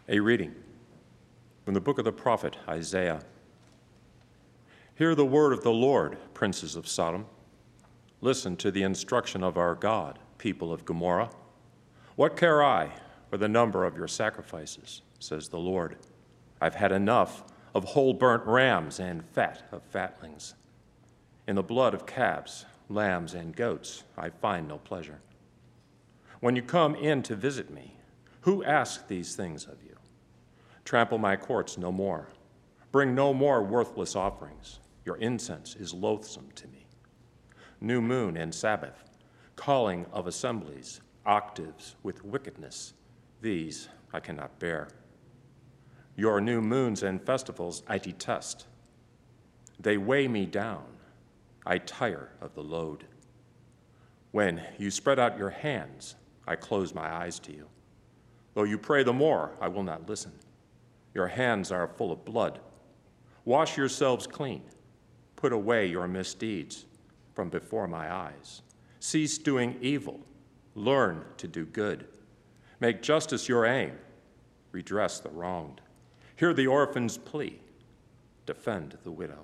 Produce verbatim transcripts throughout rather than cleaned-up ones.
A reading from the book of the prophet Isaiah. Hear the word of the Lord, princes of Sodom. Listen to the instruction of our God, people of Gomorrah. What care I for the number of your sacrifices, says the Lord. I've had enough of whole burnt rams and fat of fatlings. In the blood of calves, lambs, and goats, I find no pleasure. When you come in to visit me, who asks these things of you? Trample my courts no more. Bring no more worthless offerings. Your incense is loathsome to me. New moon and Sabbath, calling of assemblies, octaves with wickedness, these I cannot bear. Your new moons and festivals I detest. They weigh me down. I tire of the load. When you spread out your hands, I close my eyes to you. Though you pray the more, I will not listen. Your hands are full of blood. Wash yourselves clean. Put away your misdeeds from before my eyes. Cease doing evil. Learn to do good. Make justice your aim. Redress the wronged. Hear the orphan's plea. Defend the widow.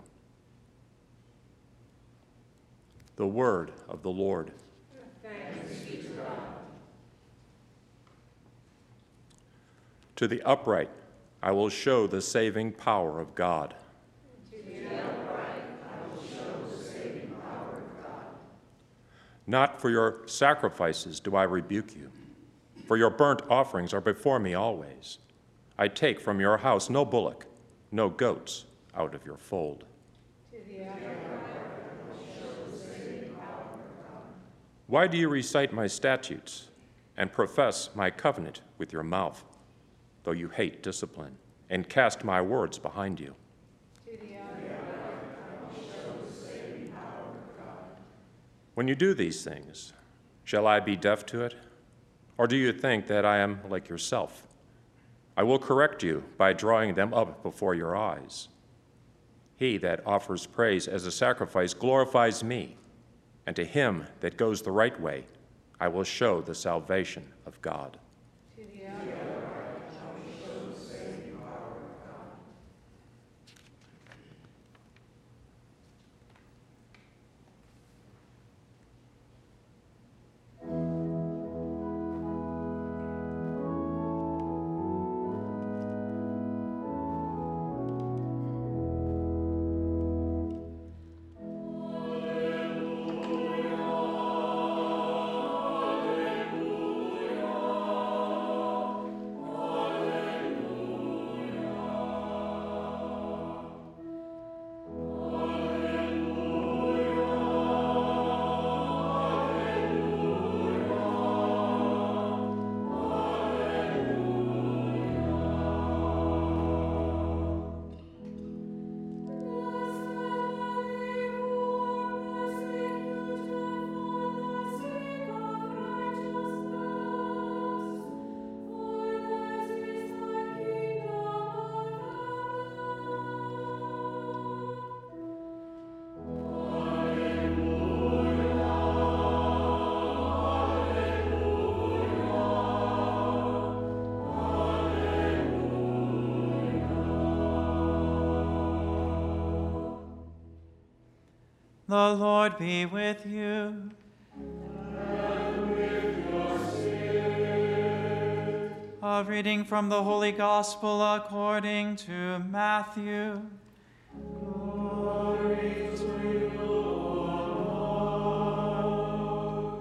The word of the Lord. Thanks be to God. To the upright, I will show the saving power of God. To the upright, I will show the saving power of God. Not for your sacrifices do I rebuke you, for your burnt offerings are before me always. I take from your house no bullock, no goats out of your fold. To the upright, I will show the saving power of God. Why do you recite my statutes and profess my covenant with your mouth, though you hate discipline and cast my words behind you? To the upright, I will show the saving power of God. When you do these things, shall I be deaf to it? Or do you think that I am like yourself? I will correct you by drawing them up before your eyes. He that offers praise as a sacrifice glorifies me, and to him that goes the right way, I will show the salvation of God. To the upright, I will show the saving power of God. The Lord be with you. And with your spirit. A reading from the Holy Gospel according to Matthew. Glory to you, Lord.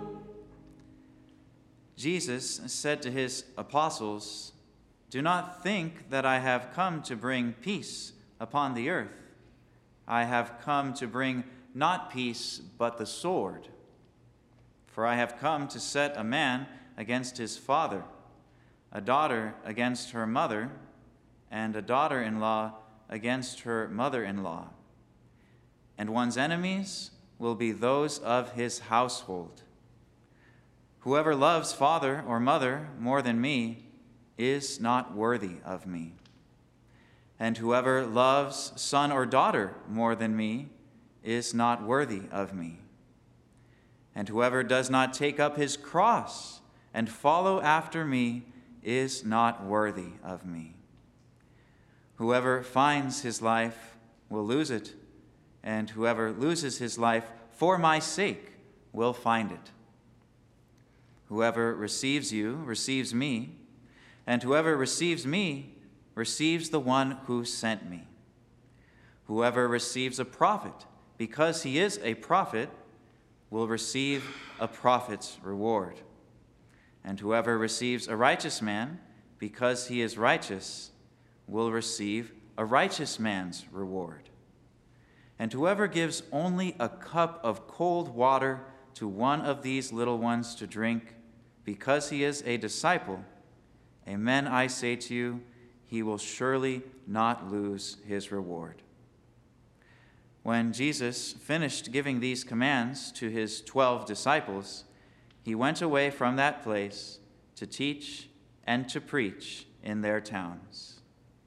Jesus said to his apostles, "Do not think that I have come to bring peace upon the earth. I have come to bring not peace, but the sword. For I have come to set a man against his father, a daughter against her mother, and a daughter-in-law against her mother-in-law. And one's enemies will be those of his household. Whoever loves father or mother more than me is not worthy of me. And whoever loves son or daughter more than me is not worthy of me. And whoever does not take up his cross and follow after me is not worthy of me. Whoever finds his life will lose it, and whoever loses his life for my sake will find it. Whoever receives you receives me, and whoever receives me receives the one who sent me. Whoever receives a prophet, because he is a prophet, will receive a prophet's reward. And whoever receives a righteous man, because he is righteous, will receive a righteous man's reward. And whoever gives only a cup of cold water to one of these little ones to drink, because he is a disciple, amen, I say to you, he will surely not lose his reward. When Jesus finished giving these commands to his twelve disciples, he went away from that place to teach and to preach in their towns.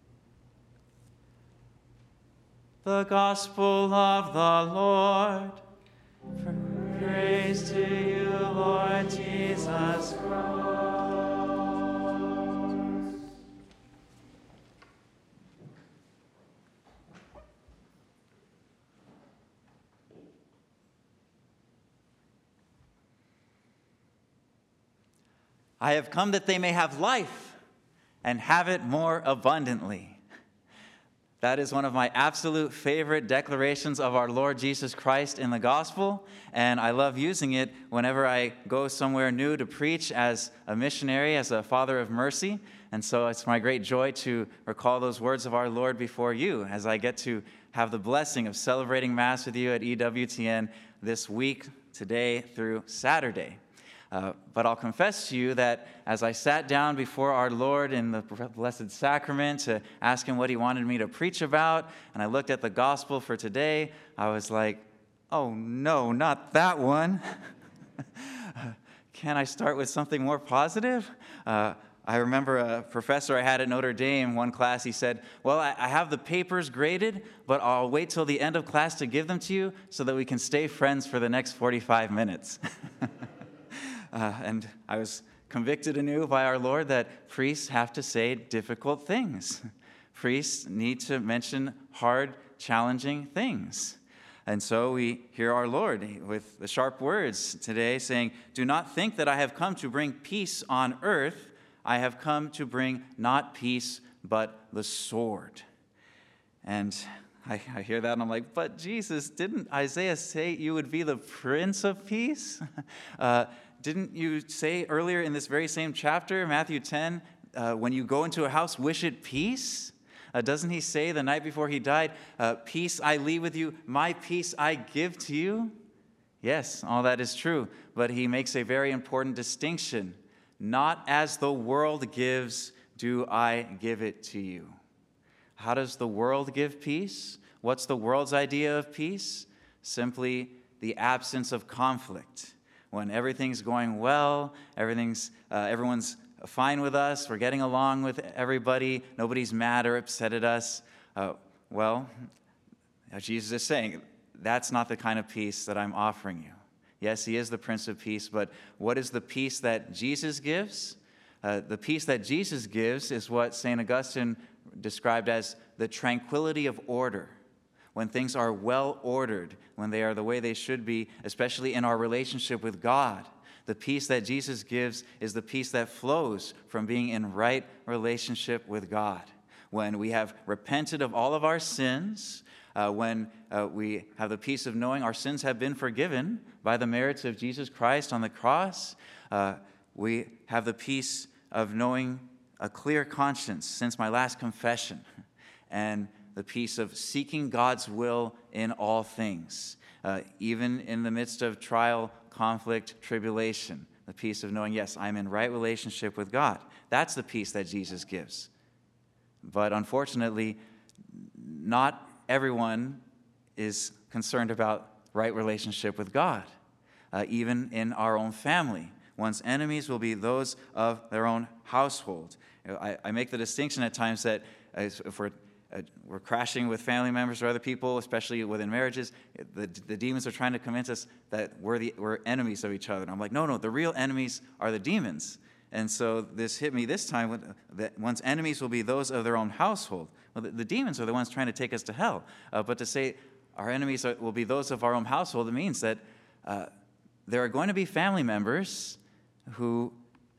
The Gospel of the Lord. Praise to you, Lord Jesus Christ. I have come that they may have life and have it more abundantly. That is one of my absolute favorite declarations of our Lord Jesus Christ in the gospel, and I love using it whenever I go somewhere new to preach as a missionary, as a father of mercy. And so it's my great joy to recall those words of our Lord before you as I get to have the blessing of celebrating Mass with you at E W T N this week, today through Saturday. Uh, but I'll confess to you that as I sat down before our Lord in the Blessed Sacrament to ask him what he wanted me to preach about, and I looked at the gospel for today, I was like, oh no, not that one. Can I start with something more positive? Uh, I remember a professor I had at Notre Dame, one class, he said, well, I, I have the papers graded, but I'll wait till the end of class to give them to you so that we can stay friends for the next forty-five minutes. Uh, and I was convicted anew by our Lord that priests have to say difficult things. Priests need to mention hard, challenging things. And so we hear our Lord with the sharp words today saying, do not think that I have come to bring peace on earth. I have come to bring not peace, but the sword. And I, I hear that and I'm like, but Jesus, didn't Isaiah say you would be the Prince of Peace? uh, Didn't you say earlier in this very same chapter, Matthew ten, uh, when you go into a house, wish it peace? Uh, doesn't he say the night before he died, uh, peace I leave with you, my peace I give to you? Yes, all that is true, but he makes a very important distinction. Not as the world gives, do I give it to you. How does the world give peace? What's the world's idea of peace? Simply the absence of conflict. When everything's going well, everything's uh, everyone's fine with us, we're getting along with everybody, nobody's mad or upset at us, uh, well, Jesus is saying, that's not the kind of peace that I'm offering you. Yes, he is the Prince of Peace, but what is the peace that Jesus gives? Uh, the peace that Jesus gives is what Saint Augustine described as the tranquility of order. When things are well ordered, when they are the way they should be, especially in our relationship with God. The peace that Jesus gives is the peace that flows from being in right relationship with God. When we have repented of all of our sins, uh, when uh, we have the peace of knowing our sins have been forgiven by the merits of Jesus Christ on the cross, uh, we have the peace of knowing a clear conscience since my last confession, and the peace of seeking God's will in all things, uh, even in the midst of trial, conflict, tribulation, the peace of knowing, yes, I'm in right relationship with God. That's the peace that Jesus gives. But unfortunately, not everyone is concerned about right relationship with God, uh, even in our own family. One's enemies will be those of their own household. I, I make the distinction at times that uh, if we're Uh, we're crashing with family members or other people, especially within marriages. The, the demons are trying to convince us that we're, the, we're enemies of each other. And I'm like, no, no, the real enemies are the demons. And so this hit me this time, with, that one's enemies will be those of their own household. Well, the, the demons are the ones trying to take us to hell. Uh, but to say our enemies are, will be those of our own household, it means that uh, there are going to be family members who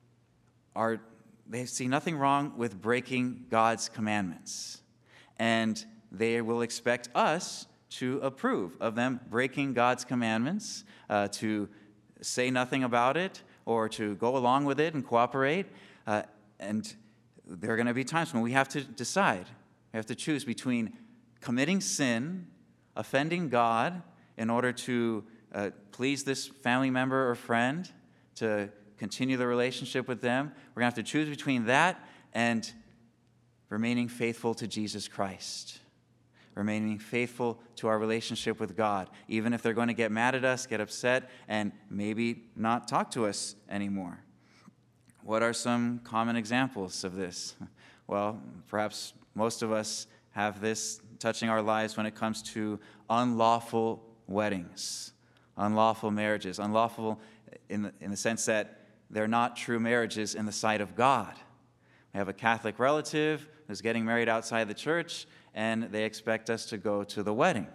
are, they see nothing wrong with breaking God's commandments. And they will expect us to approve of them breaking God's commandments, uh, to say nothing about it, or to go along with it and cooperate. Uh, and there are going to be times when we have to decide. We have to choose between committing sin, offending God in order to uh, please this family member or friend, to continue the relationship with them. We're going to have to choose between that and remaining faithful to Jesus Christ, remaining faithful to our relationship with God, even if they're going to get mad at us, get upset, and maybe not talk to us anymore. What are some common examples of this? Well, perhaps most of us have this touching our lives when it comes to unlawful weddings, unlawful marriages, unlawful in the, in the sense that they're not true marriages in the sight of God. We have a Catholic relative who's getting married outside the church, and they expect us to go to the wedding.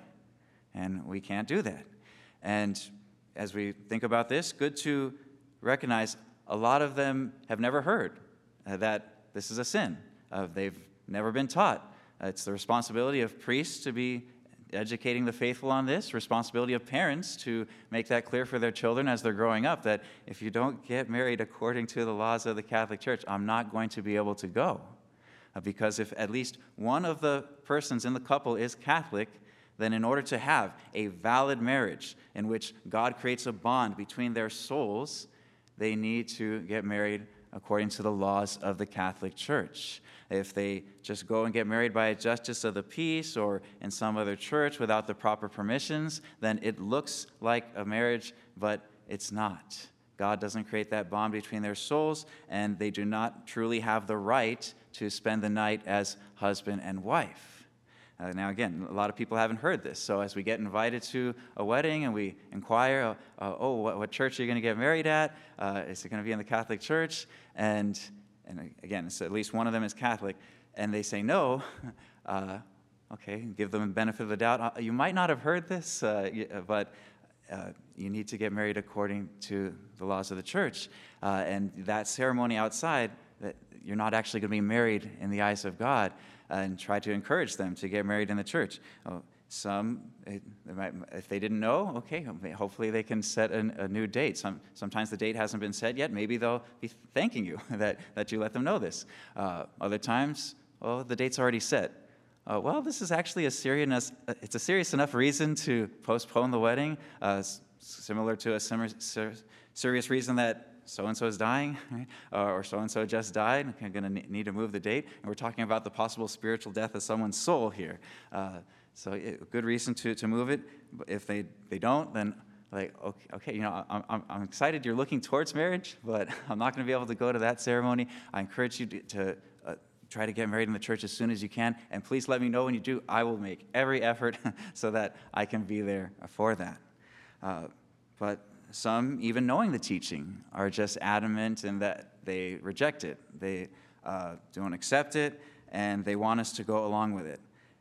And we can't do that. And as we think about this, good to recognize a lot of them have never heard uh, that this is a sin. Uh, they've never been taught. Uh, it's the responsibility of priests to be educating the faithful on this, responsibility of parents to make that clear for their children as they're growing up, that if you don't get married according to the laws of the Catholic Church, I'm not going to be able to go. Uh, because if at least one of the persons in the couple is Catholic, then in order to have a valid marriage in which God creates a bond between their souls, they need to get married according to the laws of the Catholic Church. If they just go and get married by a justice of the peace or in some other church without the proper permissions, then it looks like a marriage, but it's not. God doesn't create that bond between their souls, and they do not truly have the right to spend the night as husband and wife. Uh, now, again, a lot of people haven't heard this, so as we get invited to a wedding and we inquire, uh, oh, what, what church are you going to get married at? Uh, is it going to be in the Catholic Church? And And again, it's at least one of them is Catholic, and they say no, uh, okay, give them the benefit of the doubt. Uh, you might not have heard this, uh, but uh, you need to get married according to the laws of the church. Uh, and that ceremony outside, that you're not actually going to be married in the eyes of God, uh, and try to encourage them to get married in the church. Uh, Some, they might, if they didn't know, okay, hopefully they can set a, a new date. Some, sometimes the date hasn't been set yet. Maybe they'll be thanking you that, that you let them know this. Uh, other times, well, the date's already set. Uh, well, this is actually a serious, it's a serious enough reason to postpone the wedding, uh, similar to a similar, serious reason that so-and-so is dying, right? uh, or so-and-so just died, I'm going to need to move the date. And we're talking about the possible spiritual death of someone's soul here. Uh, So a good reason to, to move it. If they, they don't, then like, okay, okay, you know, I'm, I'm, I'm excited you're looking towards marriage, but I'm not going to be able to go to that ceremony. I encourage you to, to uh, try to get married in the church as soon as you can, and please let me know when you do. I will make every effort so that I can be there for that. Uh, but some, even knowing the teaching, are just adamant in that they reject it. They uh, don't accept it, and they want us to go along with it.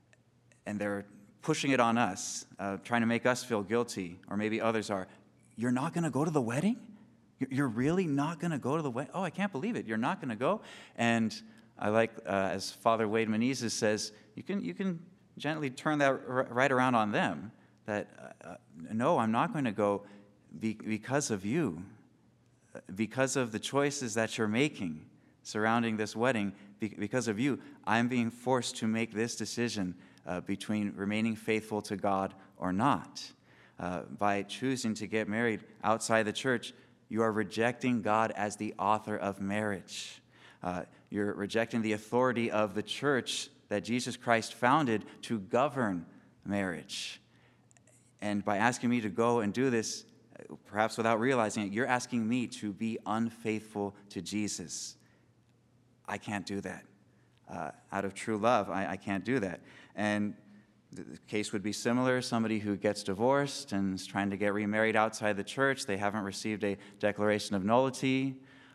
And they're pushing it on us, uh, trying to make us feel guilty, or maybe others are. You're not going to go to the wedding? You're really not going to go to the wedding? Oh, I can't believe it. You're not going to go? And I like, uh, as Father Wade Menezes says, you can you can gently turn that r- right around on them, that, uh, no, I'm not going to go be- because of you, because of the choices that you're making surrounding this wedding, be- because of you, I'm being forced to make this decision Uh, between remaining faithful to God or not. Uh, by choosing to get married outside the church, you are rejecting God as the author of marriage. Uh, you're rejecting the authority of the church that Jesus Christ founded to govern marriage. And by asking me to go and do this, perhaps without realizing it, you're asking me to be unfaithful to Jesus. I can't do that. Uh, out of true love, I, I can't do that. And the case would be similar. Somebody who gets divorced and is trying to get remarried outside the church, they haven't received a declaration of nullity,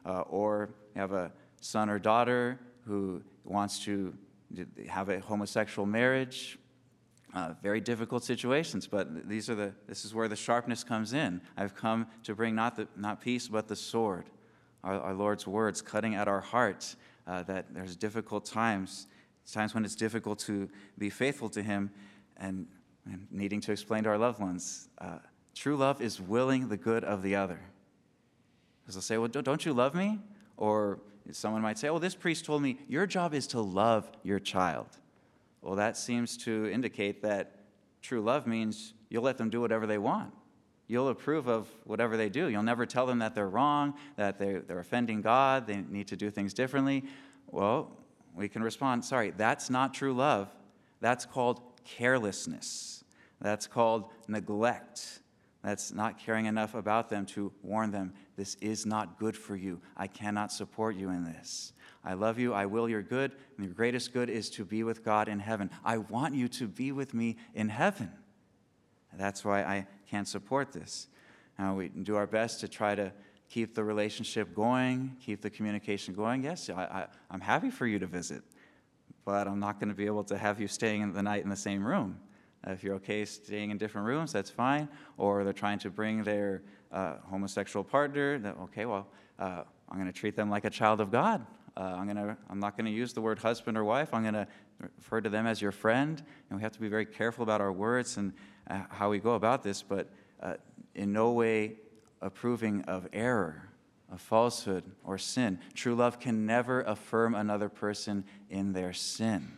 uh, or you have a son or daughter who wants to have a homosexual marriage. Uh, very difficult situations, but these are the. This is where the sharpness comes in. I've come to bring not the not peace, but the sword. Our, our Lord's words cutting at our hearts. Uh, that there's difficult times, times when it's difficult to be faithful to Him, and, and needing to explain to our loved ones. Uh, true love is willing the good of the other. Because they'll say, "Well, don't you love me?" Or someone might say, "Oh, this priest told me your job is to love your child." Well, that seems to indicate that true love means you'll let them do whatever they want. You'll approve of whatever they do. You'll never tell them that they're wrong, that they're, they're offending God, they need to do things differently. Well, we can respond, sorry, that's not true love. That's called carelessness. That's called neglect. That's not caring enough about them to warn them, this is not good for you. I cannot support you in this. I love you, I will your good, and your greatest good is to be with God in heaven. I want you to be with me in heaven. That's why I can't support this. Now, we do our best to try to keep the relationship going, keep the communication going. Yes, I, I, I'm happy for you to visit, but I'm not going to be able to have you staying the night in the same room. Uh, if you're okay staying in different rooms, that's fine. Or they're trying to bring their uh, homosexual partner, that, okay, well, uh, I'm going to treat them like a child of God. Uh, I'm gonna. I'm not going to use the word husband or wife. I'm going to refer to them as your friend. And we have to be very careful about our words and uh, how we go about this, but uh, in no way approving of error, of falsehood, or sin. True love can never affirm another person in their sin.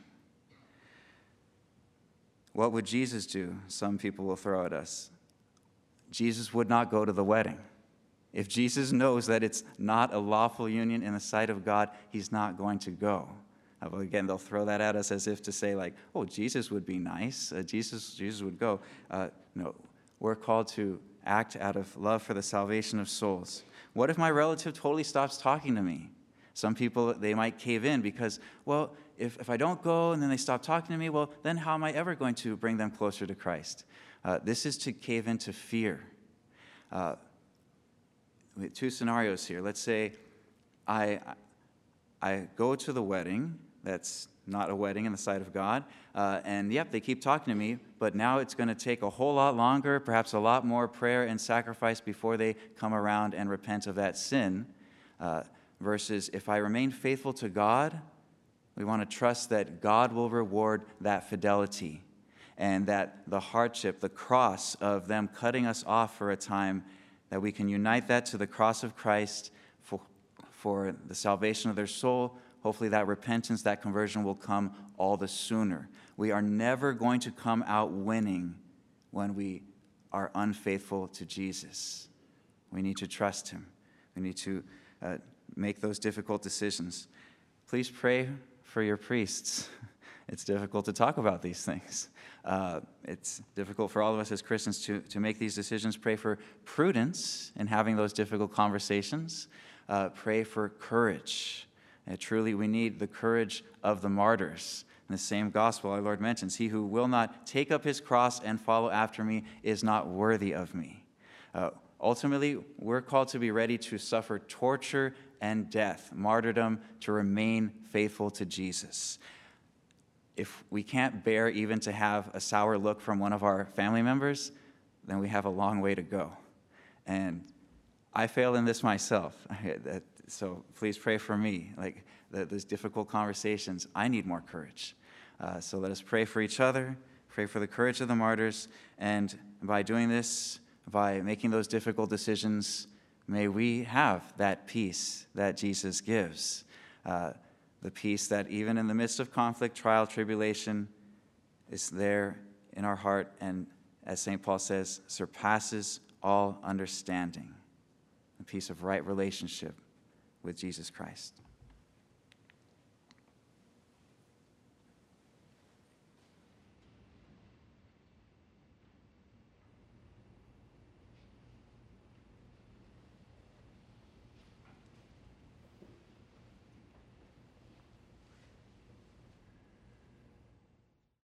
What would Jesus do? Some people will throw at us. Jesus would not go to the wedding. If Jesus knows that it's not a lawful union in the sight of God, he's not going to go. Uh, well, again, they'll throw that at us as if to say, like, oh, Jesus would be nice. Uh, Jesus, Jesus would go. Uh, no, we're called to act out of love for the salvation of souls. What if my relative totally stops talking to me? Some people, they might cave in because, well, if, if I don't go and then they stop talking to me, well, then how am I ever going to bring them closer to Christ? Uh, this is to cave into fear. Uh, We have two scenarios here. Let's say I, I go to the wedding. That's not a wedding in the sight of God. Uh, and yep, they keep talking to me, but now it's going to take a whole lot longer, perhaps a lot more prayer and sacrifice before they come around and repent of that sin. Uh, versus if I remain faithful to God, we want to trust that God will reward that fidelity and that the hardship, the cross of them cutting us off for a time, that we can unite that to the cross of Christ for, for the salvation of their soul. Hopefully that repentance, that conversion will come all the sooner. We are never going to come out winning when we are unfaithful to Jesus. We need to trust him. We need to uh, make those difficult decisions. Please pray for your priests. It's difficult to talk about these things. Uh, it's difficult for all of us as Christians to, to make these decisions. Pray for prudence in having those difficult conversations. Uh, pray for courage. And truly, we need the courage of the martyrs. In the same gospel, our Lord mentions, he who will not take up his cross and follow after me is not worthy of me. Uh, ultimately, we're called to be ready to suffer torture and death, martyrdom, to remain faithful to Jesus. If we can't bear even to have a sour look from one of our family members, then we have a long way to go. And I fail in this myself. So please pray for me. Like those difficult conversations, I need more courage. Uh, so let us pray for each other, pray for the courage of the martyrs, and by doing this, by making those difficult decisions, may we have that peace that Jesus gives. Uh, The peace that even in the midst of conflict, trial, tribulation, is there in our heart and, as Saint Paul says, surpasses all understanding. A peace of right relationship with Jesus Christ.